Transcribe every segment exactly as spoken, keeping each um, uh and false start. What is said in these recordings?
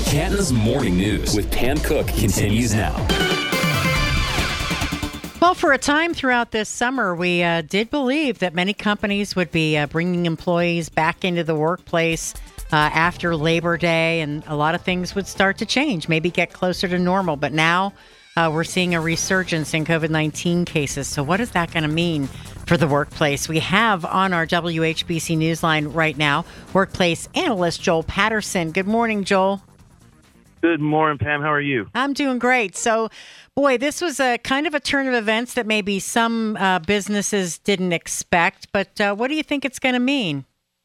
Canton's Morning News with Pam Cook continues now. Well, for a time throughout this summer, we uh, did believe that many companies would be uh, bringing employees back into the workplace uh, after Labor Day, and a lot of things would start to change, maybe get closer to normal. But now uh, we're seeing a resurgence in COVID nineteen cases. So what is that going to mean for the workplace? We have on our W H B C Newsline right now, workplace analyst Joel Patterson. Good morning, Joel. Good morning, Pam. How are you? I'm doing great. So, boy, this was a kind of a turn of events that maybe some uh, businesses didn't expect. But uh, what do you think it's going to mean?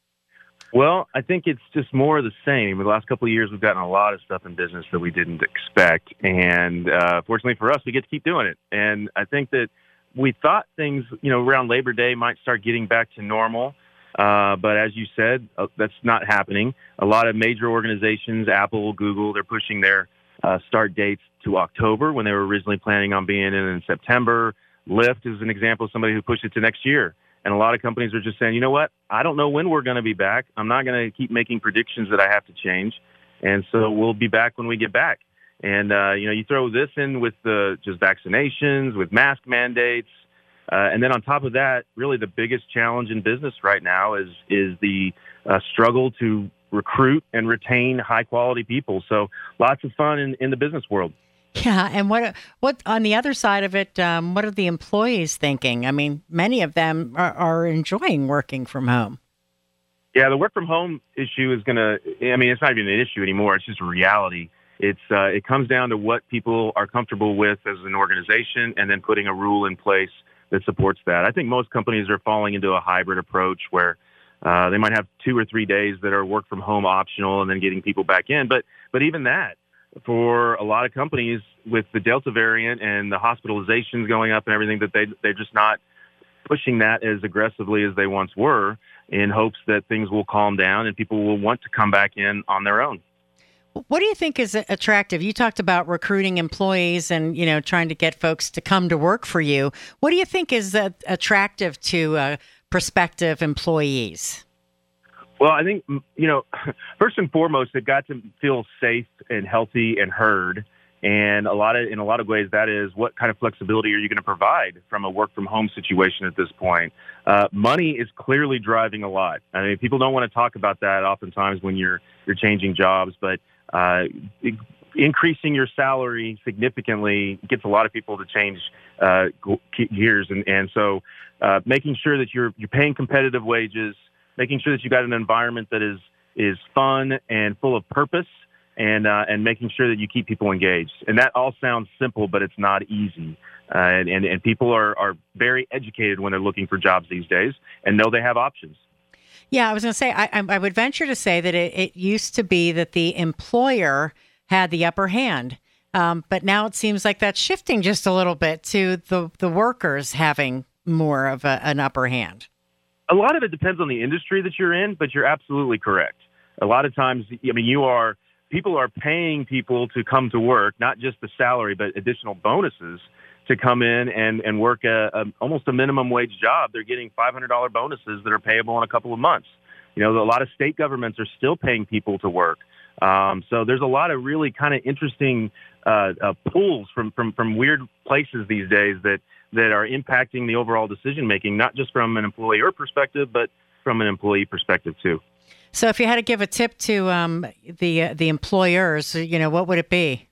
Well, I think it's just more of the same. The last couple of years, we've gotten a lot of stuff in business that we didn't expect. And uh, fortunately for us, we get to keep doing it. And I think that we thought things, you know, around Labor Day might start getting back to normal. Uh, but as you said, uh, that's not happening. A lot of major organizations, Apple, Google, they're pushing their uh, start dates to October when they were originally planning on being in in September. Lyft is an example of somebody who pushed it to next year. And a lot of companies are just saying, you know what, I don't know when we're going to be back. I'm not going to keep making predictions that I have to change. And so we'll be back when we get back. And, uh, you know, you throw this in with the just vaccinations, with mask mandates. Uh, and then on top of that, really the biggest challenge in business right now is is the uh, struggle to recruit and retain high-quality people. So lots of fun in, in the business world. Yeah, and what what on the other side of it, um, what are the employees thinking? I mean, many of them are, are enjoying working from home. Yeah, the work from home issue is going to, I mean, it's not even an issue anymore. It's just a reality. It's uh, it comes down to what people are comfortable with as an organization and then putting a rule in place that supports that. I think most companies are falling into a hybrid approach where uh, they might have two or three days that are work from home optional and then getting people back in. But but even that, for a lot of companies with the Delta variant and the hospitalizations going up and everything, that they, they're just not pushing that as aggressively as they once were in hopes that things will calm down and people will want to come back in on their own. What do you think is attractive? You talked about recruiting employees and, you know, trying to get folks to come to work for you. What do you think is uh, attractive to uh, prospective employees? Well, I think, you know, first and foremost, they've got to feel safe and healthy and heard. And a lot of, in a lot of ways, that is what kind of flexibility are you going to provide from a work from home situation at this point? Uh, money is clearly driving a lot. I mean, people don't want to talk about that oftentimes when you're you're changing jobs, but uh, increasing your salary significantly gets a lot of people to change uh, gears. And, and so uh, making sure that you're you're paying competitive wages, making sure that you got an environment that is is fun and full of purpose, and uh, and making sure that you keep people engaged. And that all sounds simple, but it's not easy. Uh, and, and, and people are, are very educated when they're looking for jobs these days and know they have options. Yeah, I was going to say, I, I would venture to say that it, it used to be that the employer had the upper hand. Um, but now it seems like that's shifting just a little bit to the, the workers having more of a, an upper hand. A lot of it depends on the industry that you're in, but you're absolutely correct. A lot of times, I mean, you are people are paying people to come to work, not just the salary, but additional bonuses to come in and, and work a, a, almost a minimum wage job. They're getting five hundred dollars bonuses that are payable in a couple of months. You know, a lot of state governments are still paying people to work. Um, so there's a lot of really kind of interesting uh, uh, pulls from, from, from weird places these days that, that are impacting the overall decision-making, not just from an employer perspective, but from an employee perspective too. So if you had to give a tip to um, the uh, the employers, you know, what would it be?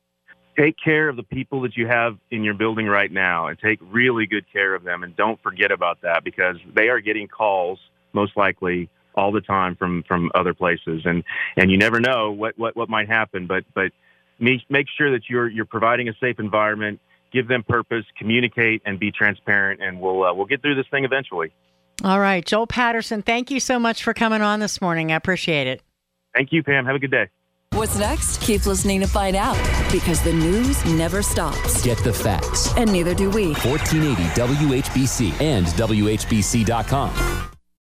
Take care of the people that you have in your building right now and take really good care of them. And don't forget about that because they are getting calls, most likely, all the time from, from other places. And, and you never know what, what, what might happen. But but make sure that you're you're providing a safe environment, give them purpose, communicate, and be transparent. And we'll uh, we'll get through this thing eventually. All right. Joel Patterson, thank you so much for coming on this morning. I appreciate it. Thank you, Pam. Have a good day. What's next? Keep listening to find out because the news never stops. Get the facts. And neither do we. fourteen eighty W H B C and W H B C dot com.